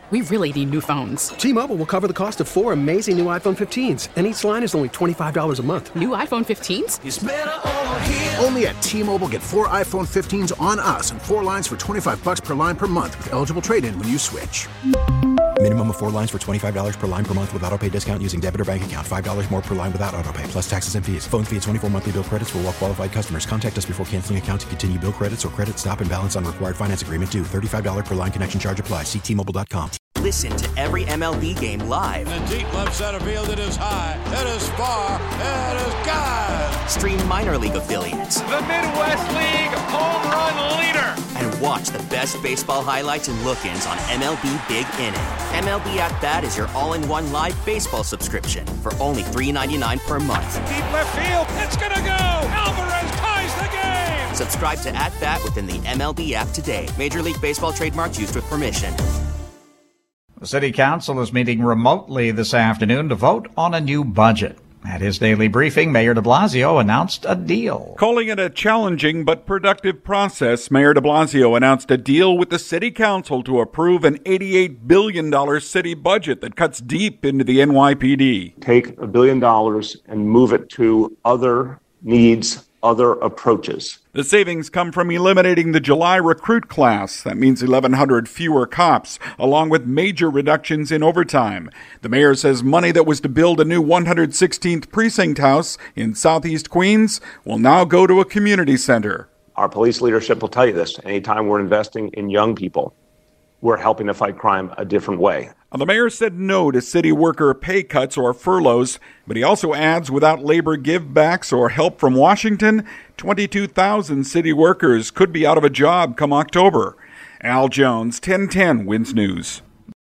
We really need new phones. T-Mobile will cover the cost of 4 amazing new iPhone 15s, and each line is only $25 a month. New iPhone 15s? It's better over here. Only at T-Mobile, get 4 iPhone 15s on us and 4 lines for $25 per line per month with eligible trade-in when you switch. Minimum of 4 lines for $25 per line per month with autopay discount using debit or bank account. $5 more per line without autopay, plus taxes and fees. Phone fee at 24 monthly bill credits for well-qualified customers. Contact us before canceling account to continue bill credits or credit stop and balance on required finance agreement due. $35 per line connection charge applies. See T-Mobile.com. Listen to every MLB game live. In the deep left center field, it is high, it is far, it is gone. Stream minor league affiliates. The Midwest League home run leader. And watch the best baseball highlights and look-ins on MLB Big Inning. MLB At Bat is your all-in-one live baseball subscription for only $3.99 per month. Deep left field, it's gonna go. Alvarez ties the game. Subscribe to At Bat within the MLB app today. Major League Baseball trademarks used with permission. The City Council is meeting remotely this afternoon to vote on a new budget. At his daily briefing, Mayor de Blasio announced a deal. Calling it a challenging but productive process, Mayor de Blasio announced a deal with the City Council to approve an $88 billion city budget that cuts deep into the NYPD. Take $1 billion and move it to other needs, other approaches. The savings come from eliminating the July recruit class. That means 1,100 fewer cops, along with major reductions in overtime. The mayor says money that was to build a new 116th precinct house in southeast Queens will now go to a community center. Our police leadership will tell you this. Anytime we're investing in young people, we're helping to fight crime a different way. The mayor said no to city worker pay cuts or furloughs, but he also adds without labor givebacks or help from Washington, 22,000 city workers could be out of a job come October. Al Jones, 1010 Wins News.